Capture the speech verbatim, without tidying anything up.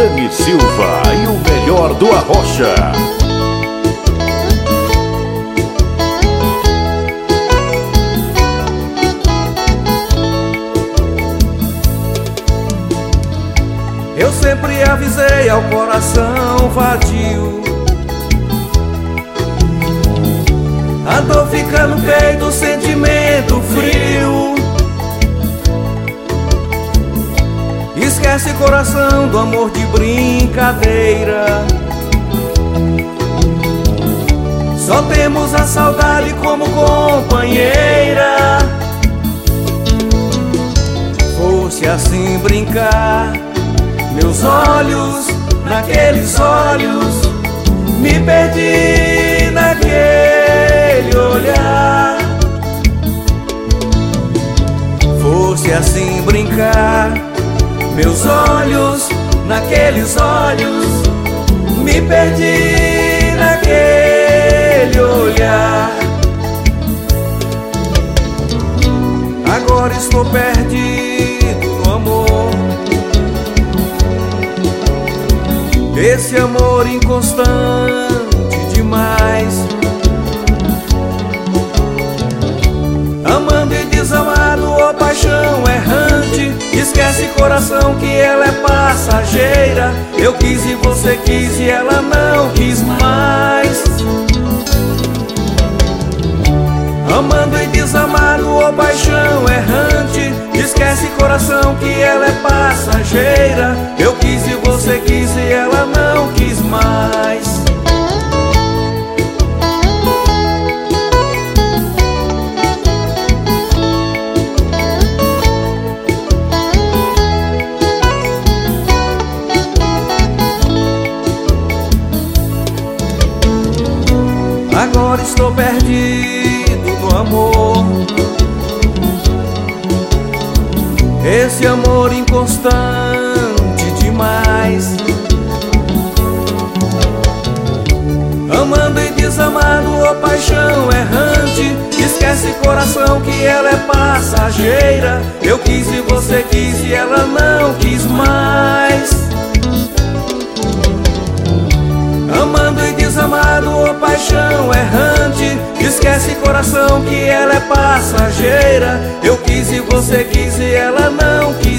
Dani Silva e o melhor do Arrocha. Eu sempre avisei ao coração vadio, a dor fica no peito, sentimento frio. Esquece coração do amor de brincadeira, só temos a saudade como companheira. Fosse assim brincar, meus olhos naqueles olhos, me perdi naquele olhar. Fosse assim brincar, meus olhos naqueles olhos, me perdi naquele olhar. Agora estou perdido no amor, esse amor inconstante demais, amando e desamado, ó paixão errante. Esquece coração que ela é passageira, eu quis e você quis e ela não quis mais. Amando e desamado, ó paixão errante. Esquece coração que ela é passageira, eu quis e você quis e ela não quis mais. Agora estou perdido no amor, esse amor inconstante demais, amando e desamado, ó paixão errante. Esquece coração que ela é passageira, eu quis e você quis e ela não quis mais. Amando e desamado, ó paixão errante. Esquece coração que ela é passageira, eu quis e você quis e ela não quis